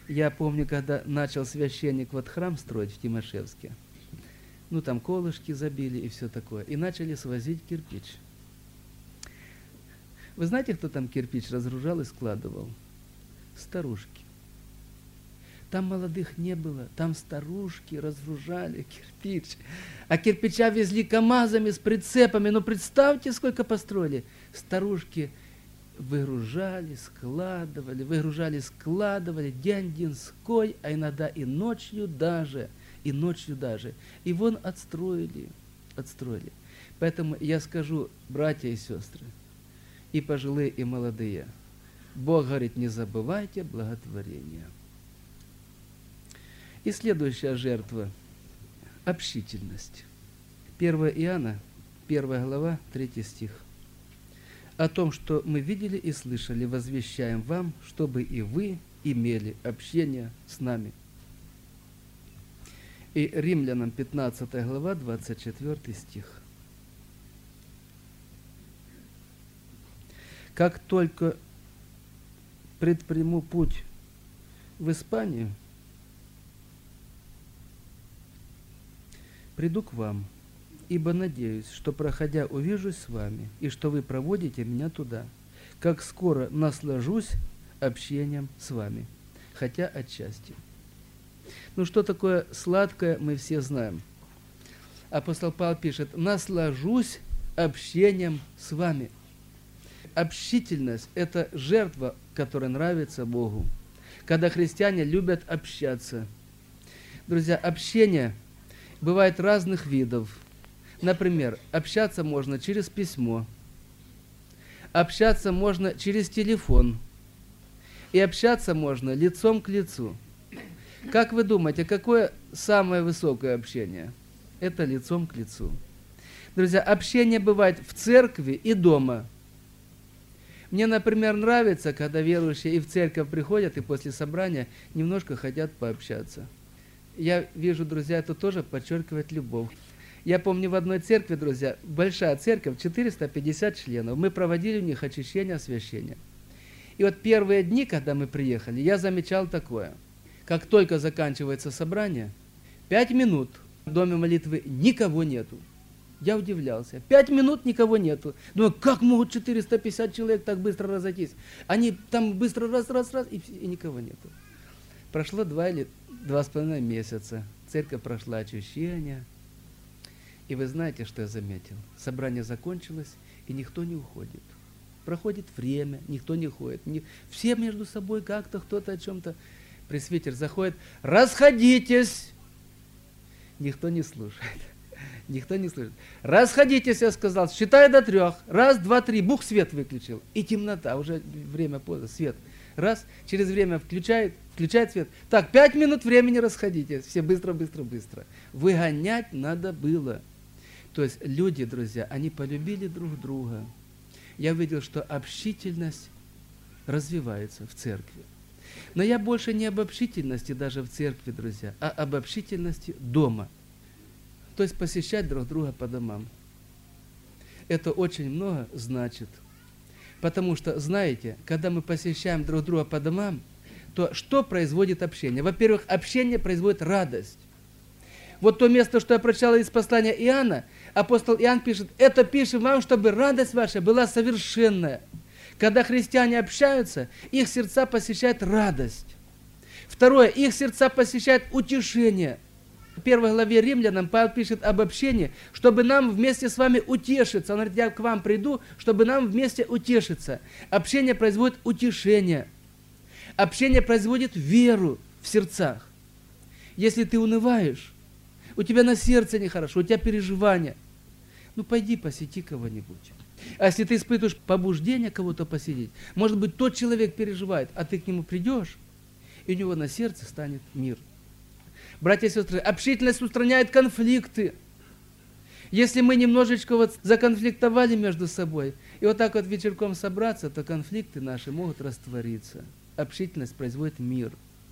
Я помню, когда начал священник вот храм строить в Тимошевске, ну там колышки забили и все такое, и начали свозить кирпич. Вы знаете, кто там кирпич разгружал и складывал? Старушки. Там молодых не было, там старушки разгружали кирпич. А кирпича везли КАМАЗами с прицепами. Ну представьте, сколько построили. Старушки выгружали, складывали, день-деньской, а иногда и ночью даже. И вон отстроили. Поэтому я скажу, братья и сестры, и пожилые, и молодые, Бог говорит, не забывайте благотворения. И следующая жертва – общительность. 1 Иоанна, 1 глава, 3 стих. О том, что мы видели и слышали, возвещаем вам, чтобы и вы имели общение с нами. И Римлянам 15 глава, 24 стих. Как только предприму путь в Испанию, приду к вам, ибо надеюсь, что, проходя, увижусь с вами, и что вы проводите меня туда, как скоро наслажусь общением с вами, хотя отчасти. Ну, что такое сладкое, мы все знаем. Апостол Павел пишет, наслажусь общением с вами. Общительность – это жертва, которая нравится Богу. Когда христиане любят общаться. Друзья, общение бывает разных видов. Например, общаться можно через письмо, общаться можно через телефон, и общаться можно лицом к лицу. Как вы думаете, какое самое высокое общение? Это лицом к лицу. Друзья, общение бывает в церкви и дома. Мне, например, нравится, когда верующие и в церковь приходят, и после собрания немножко хотят пообщаться. Я вижу, друзья, это тоже подчеркивает любовь. Я помню, в одной церкви, друзья, большая церковь, 450 членов, мы проводили у них очищение, освящение. И вот первые дни, когда мы приехали, я замечал такое. Как только заканчивается собрание, 5 минут в доме молитвы никого нету. Я удивлялся. 5 минут никого нету. Думаю, как могут 450 человек так быстро разойтись? Они там быстро раз, и никого нету. Прошло 2 или 2,5 месяца. Церковь прошла очищение. И вы знаете, что я заметил? Собрание закончилось, и никто не уходит. Проходит время, никто не уходит. Все между собой как-то, кто-то о чем-то. Пресвитер заходит, расходитесь. Никто не слушает. Никто не слышит. Расходитесь, я сказал, считай до 3. 1, 2, 3. Бух свет выключил. И темнота, уже время поздно, свет. Раз, через время включает свет. Так, 5 минут времени, расходитесь. Все быстро. Выгонять надо было. То есть люди, друзья, они полюбили друг друга. Я видел, что общительность развивается в церкви. Но я больше не об общительности даже в церкви, друзья, а об общительности дома. То есть посещать друг друга по домам. Это очень много значит. Потому что, знаете, когда мы посещаем друг друга по домам, то что производит общение? Во-первых, общение производит радость. Вот то место, что я прочитал из послания Иоанна, апостол Иоанн пишет, это пишем вам, чтобы радость ваша была совершенная. Когда христиане общаются, их сердца посещает радость. Второе, их сердца посещает утешение. В 1 главе Римлянам Павел пишет об общении, чтобы нам вместе с вами утешиться. Он говорит, я к вам приду, чтобы нам вместе утешиться. Общение производит утешение. Общение производит веру в сердцах. Если ты унываешь, у тебя на сердце нехорошо, у тебя переживания, ну пойди посети кого-нибудь. А если ты испытываешь побуждение кого-то посетить, может быть, тот человек переживает, а ты к нему придешь, и у него на сердце станет мир. Братья и сестры, общительность устраняет конфликты. Если мы немножечко вот законфликтовали между собой, и вот так вот вечерком собраться, то конфликты наши могут раствориться. Общительность производит мир.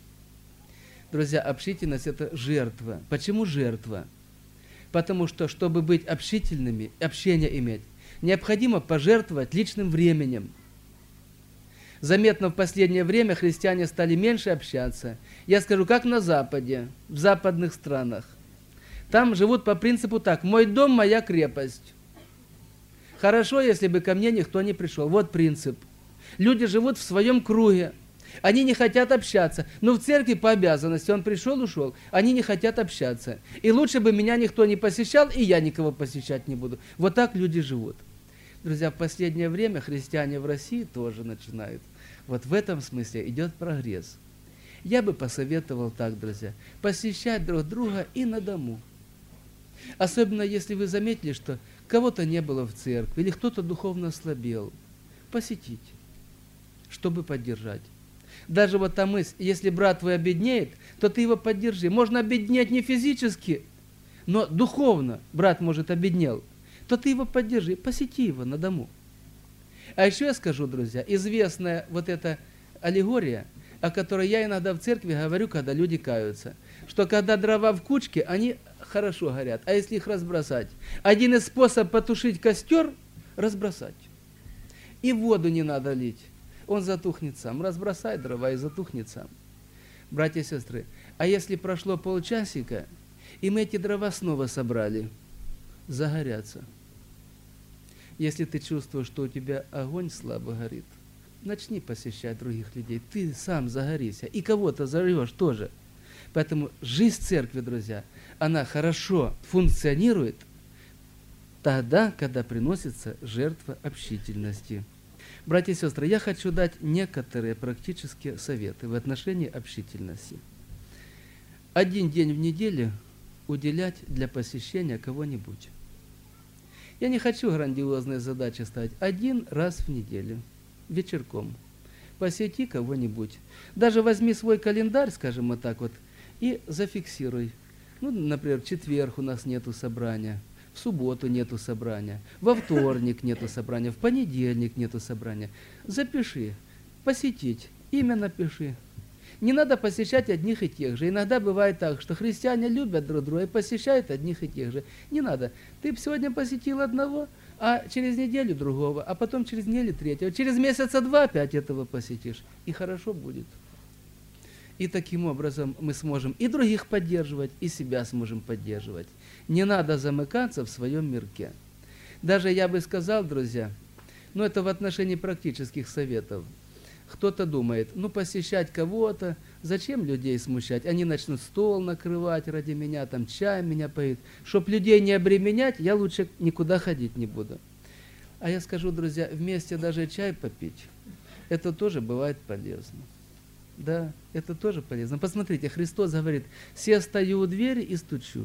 Друзья, общительность – это жертва. Почему жертва? Потому что, чтобы быть общительными, общение иметь, необходимо пожертвовать личным временем. Заметно в последнее время христиане стали меньше общаться. Я скажу, как на Западе, в западных странах. Там живут по принципу так: мой дом, моя крепость. Хорошо, если бы ко мне никто не пришел. Вот принцип. Люди живут в своем круге. Они не хотят общаться. Но в церкви по обязанности. Он пришел, ушел. Они не хотят общаться. И лучше бы меня никто не посещал, и я никого посещать не буду. Вот так люди живут. Друзья, в последнее время христиане в России тоже начинают. Вот в этом смысле идет прогресс. Я бы посоветовал так, друзья, посещать друг друга и на дому. Особенно если вы заметили, что кого-то не было в церкви, или кто-то духовно ослабел. Посетить, чтобы поддержать. Даже вот та мысль, если брат твой обеднеет, то ты его поддержи. Можно обеднеть не физически, но духовно брат, может, обеднел. То ты его поддержи, посети его на дому. А еще я скажу, друзья, известная вот эта аллегория, о которой я иногда в церкви говорю, когда люди каются, что когда дрова в кучке, они хорошо горят, а если их разбросать? Один из способов потушить костер – разбросать. И воду не надо лить, он затухнет сам. Разбросай дрова и затухнет сам. Братья и сестры, а если прошло полчасика, и мы эти дрова снова собрали, загорятся. Если ты чувствуешь, что у тебя огонь слабо горит, начни посещать других людей. Ты сам загорися. И кого-то зовешь тоже. Поэтому жизнь церкви, друзья, она хорошо функционирует тогда, когда приносится жертва общительности. Братья и сестры, я хочу дать некоторые практические советы в отношении общительности. 1 день в неделю уделять для посещения кого-нибудь. Я не хочу грандиозные задачи ставить. 1 раз в неделю, вечерком. Посети кого-нибудь. Даже возьми свой календарь, скажем вот так вот, и зафиксируй. Ну, например, в четверг у нас нету собрания, в субботу нету собрания, во вторник нету собрания, в понедельник нету собрания. Запиши, посетить, имя напиши. Не надо посещать одних и тех же. Иногда бывает так, что христиане любят друг друга и посещают одних и тех же. Не надо. Ты сегодня посетил одного, а через неделю другого, а потом через неделю третьего. Через месяца 2 опять этого посетишь. И хорошо будет. И таким образом мы сможем и других поддерживать, и себя сможем поддерживать. Не надо замыкаться в своем мирке. Даже я бы сказал, друзья, но это в отношении практических советов. Кто-то думает, ну посещать кого-то, зачем людей смущать? Они начнут стол накрывать ради меня, там чай меня поют. Чтоб людей не обременять, я лучше никуда ходить не буду. А я скажу, друзья, вместе даже чай попить, это тоже бывает полезно. Да, это тоже полезно. Посмотрите, Христос говорит, «Се стою у двери и стучу.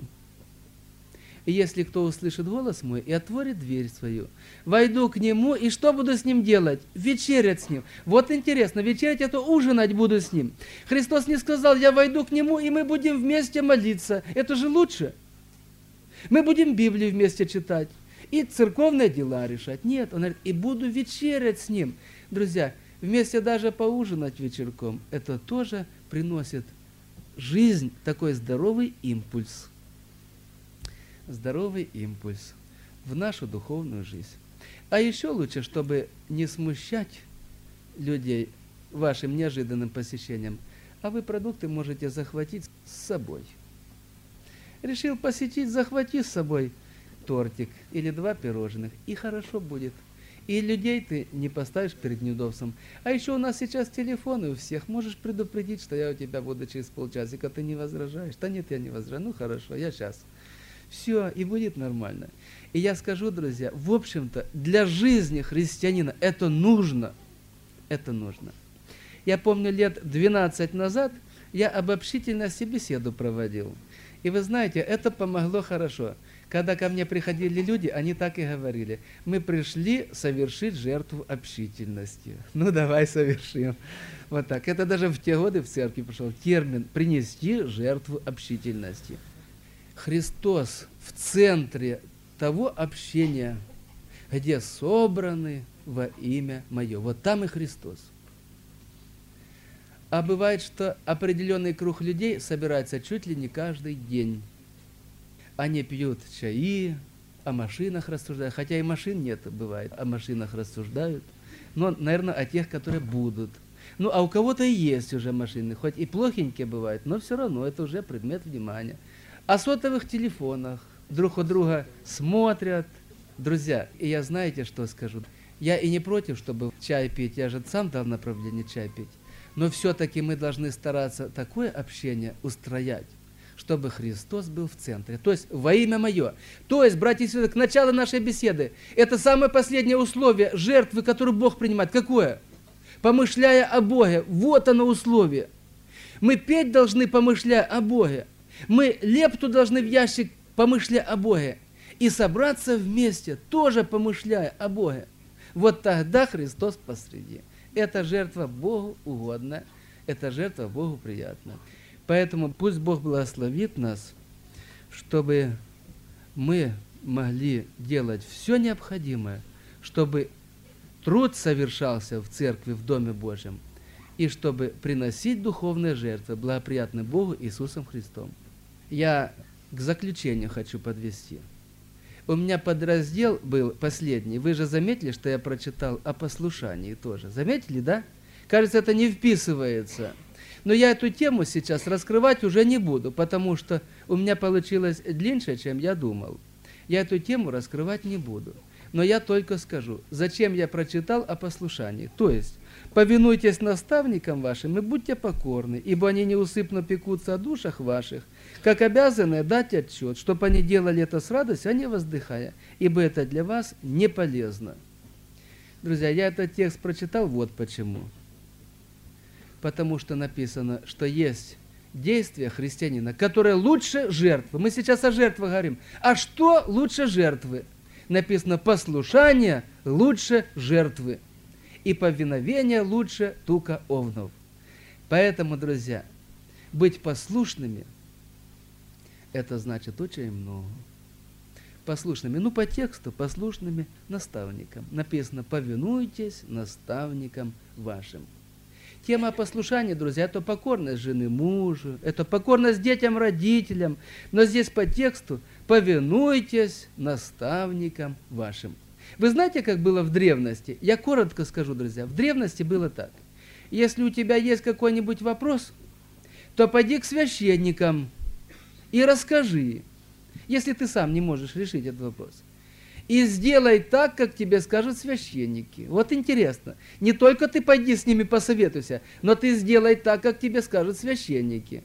И если кто услышит голос мой и отворит дверь свою, войду к нему, и что буду с ним делать? Вечерять с ним». Вот интересно, вечерять это ужинать буду с ним. Христос не сказал, я войду к нему, и мы будем вместе молиться. Это же лучше. Мы будем Библию вместе читать и церковные дела решать. Нет, он говорит, и буду вечерять с ним. Друзья, вместе даже поужинать вечерком, это тоже приносит жизнь, такой здоровый импульс. Здоровый импульс в нашу духовную жизнь. А еще лучше, чтобы не смущать людей вашим неожиданным посещением, а вы продукты можете захватить с собой. Решил посетить, захвати с собой тортик или 2 пирожных, и хорошо будет. И людей ты не поставишь перед неудобством. А еще у нас сейчас телефоны у всех. Можешь предупредить, что я у тебя буду через полчасика. Ты не возражаешь? Да нет, я не возражаю. Ну хорошо, я сейчас. Все, и будет нормально. И я скажу, друзья, в общем-то, для жизни христианина это нужно. Это нужно. Я помню, лет 12 назад я об общительности беседу проводил. И вы знаете, это помогло хорошо. Когда ко мне приходили люди, они так и говорили. Мы пришли совершить жертву общительности. Ну, давай совершим. Вот так. Это даже в те годы в церкви пошел термин «принести жертву общительности». Христос в центре того общения, где собраны во имя Мое. Вот там и Христос. А бывает, что определенный круг людей собирается чуть ли не каждый день. Они пьют чаи, о машинах рассуждают, хотя и машин нет, бывает, о машинах рассуждают, но, наверное, о тех, которые будут. Ну, а у кого-то и есть уже машины, хоть и плохенькие бывают, но все равно это уже предмет внимания. О сотовых телефонах друг у друга смотрят. Друзья, и я знаете, что скажу? Я и не против, чтобы чай пить, я же сам дал направление чай пить. Но все-таки мы должны стараться такое общение устроять, чтобы Христос был в центре. То есть во имя мое. То есть, братья и сестры, к началу нашей беседы, это самое последнее условие жертвы, которую Бог принимает. Какое? Помышляя о Боге. Вот оно условие. Мы петь должны, помышляя о Боге. Мы лепту должны в ящик, помышляя о Боге. И собраться вместе, тоже помышляя о Боге. Вот тогда Христос посреди. Эта жертва Богу угодна, эта жертва Богу приятна. Поэтому пусть Бог благословит нас, чтобы мы могли делать все необходимое, чтобы труд совершался в церкви, в Доме Божьем, и чтобы приносить духовные жертвы, благоприятные Богу Иисусом Христом. Я к заключению хочу подвести. У меня подраздел был последний. Вы же заметили, что я прочитал о послушании тоже. Заметили, да? Кажется, это не вписывается. Но я эту тему сейчас раскрывать уже не буду, потому что у меня получилось длиннее, чем я думал. Я эту тему раскрывать не буду. Но я только скажу, зачем я прочитал о послушании. То есть, повинуйтесь наставникам вашим и будьте покорны, ибо они неусыпно пекутся о душах ваших, как обязаны дать отчет, чтобы они делали это с радостью, а не воздыхая, ибо это для вас не полезно. Друзья, я этот текст прочитал вот почему. Потому что написано, что есть действие христианина, которое лучше жертвы. Мы сейчас о жертвах говорим. А что лучше жертвы? Написано, послушание лучше жертвы, и повиновение лучше тука овнов. Поэтому, друзья, быть послушными, это значит очень много. Послушными, ну по тексту, послушными наставникам. Написано, повинуйтесь наставникам вашим. Тема послушания, друзья, это покорность жены мужу, это покорность детям, родителям. Но здесь по тексту повинуйтесь наставникам вашим. Вы знаете, как было в древности? Я коротко скажу, друзья. В древности было так. Если у тебя есть какой-нибудь вопрос, то пойди к священникам и расскажи, если ты сам не можешь решить этот вопрос. И сделай так, как тебе скажут священники. Вот интересно. Не только ты пойди с ними посоветуйся, но ты сделай так, как тебе скажут священники.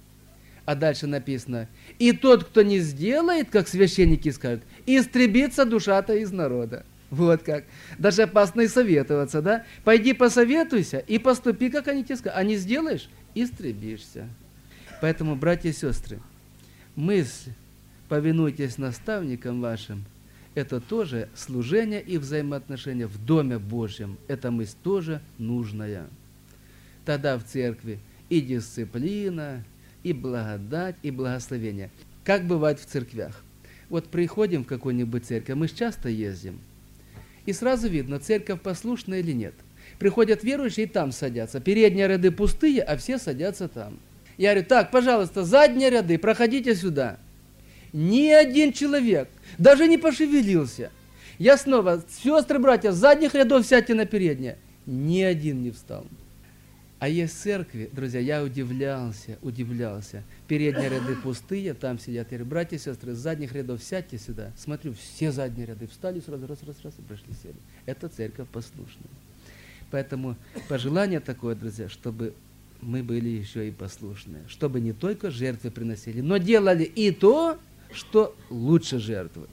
А дальше написано, и тот, кто не сделает, как священники скажут, истребится душа-то из народа. Вот как. Даже опасно и советоваться, да? Пойди посоветуйся и поступи, как они тебе скажут. А не сделаешь, истребишься. Поэтому, братья и сестры, мысль «повинуйтесь наставникам вашим» — это тоже служение и взаимоотношения в Доме Божьем. Эта мысль тоже нужная. Тогда в церкви и дисциплина, и благодать, и благословение. Как бывает в церквях? Вот приходим в какую-нибудь церковь, мы же часто ездим, и сразу видно, церковь послушная или нет. Приходят верующие и там садятся. Передние ряды пустые, а все садятся там. Я говорю, так, пожалуйста, задние ряды, проходите сюда. Ни один человек даже не пошевелился. Я снова, сестры, братья, с задних рядов сядьте на передние. Ни один не встал. А есть церкви, друзья, я удивлялся. Передние ряды пустые, там сидят. Я говорю, братья и сестры, с задних рядов сядьте сюда. Смотрю, все задние ряды встали, сразу раз, и прошли, сели. Это церковь послушная. Поэтому пожелание такое, друзья, чтобы мы были еще и послушные. Чтобы не только жертвы приносили, но делали и то, что лучше жертвы.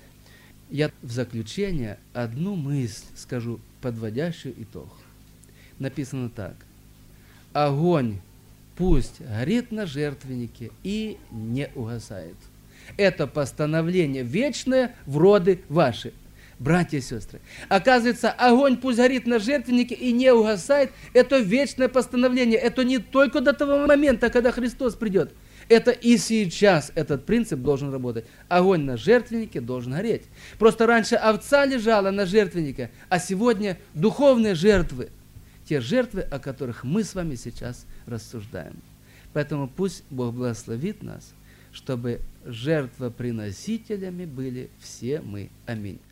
Я в заключение одну мысль скажу, подводящую итог. Написано так. Огонь пусть горит на жертвеннике и не угасает. Это постановление вечное в роды ваши. Братья и сестры, оказывается, огонь пусть горит на жертвеннике и не угасает. Это вечное постановление. Это не только до того момента, когда Христос придет. Это и сейчас этот принцип должен работать. Огонь на жертвеннике должен гореть. Просто раньше овца лежала на жертвеннике, а сегодня духовные жертвы. Те жертвы, о которых мы с вами сейчас рассуждаем. Поэтому пусть Бог благословит нас, чтобы жертвоприносителями были все мы. Аминь.